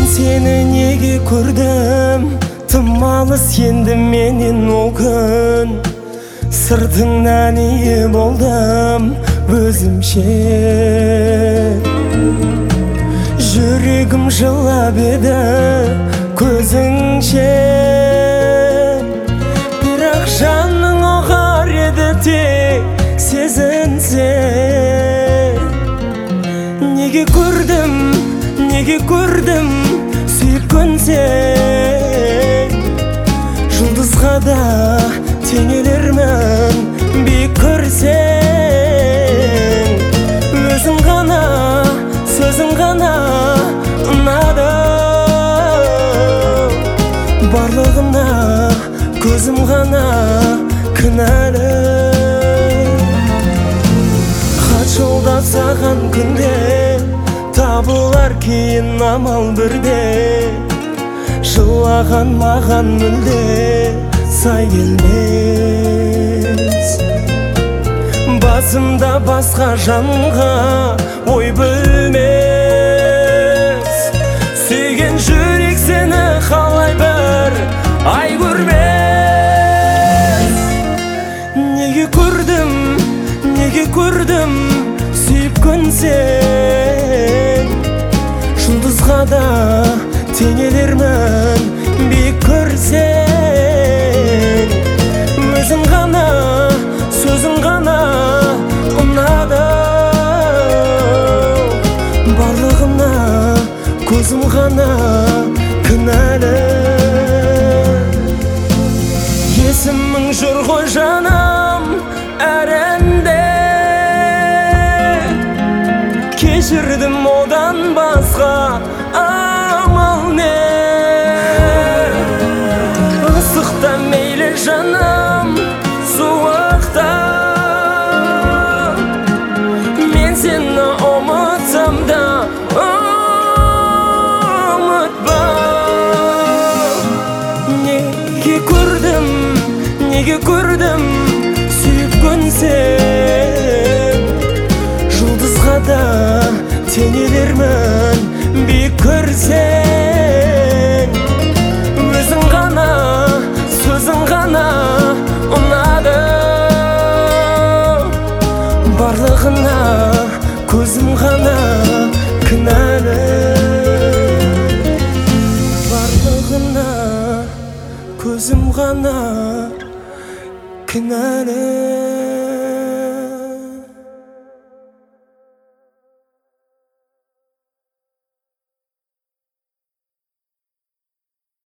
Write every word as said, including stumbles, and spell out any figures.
Seni неге көрдім, тым алыс енді менен ол күн. Сыртыңнан ие болдым өзімше. Жүрегім жылап еді көзіңше. Бірақ жаның оғар еді тек сезінсе. Неге көрдім, неге көрдім сүйіп көнсең. Жұлдызға да теңелермін биік көрсең. Өзің ғана, сөзің ғана ұнады. Барлығына көзім ғана кінәлі. Хат жолдасаған күнде табылар кейін амал бірде. Жылаған маған мүлде сай келмес. Басымда басқа жанға ой бөлмес. Сүйген жүрек сені қалай бір ай көрмес. Неге көрдім, неге көрдім сүйіп көнсең. Жұлдызға да теңелермін биік көрсең. Өзің ғана, сөзің ғана ұнады. Барлығына көзім ғана кінәлі. Есімің жүр ғой жаным әр әнде. Кешірдім одан басқа амал не. Ысықта мейлі жаным суықта. Мен сені ұмытсам да ұмытпа. Неге көрдім, неге көрдім сүйіп көнсең. Жұлдызға да теңелермін биік көрсең. Өзің ғана, сөзің ғана ұнады. Барлығына көзім ғана кінәлі. Барлығына көзім ғана кінәлі.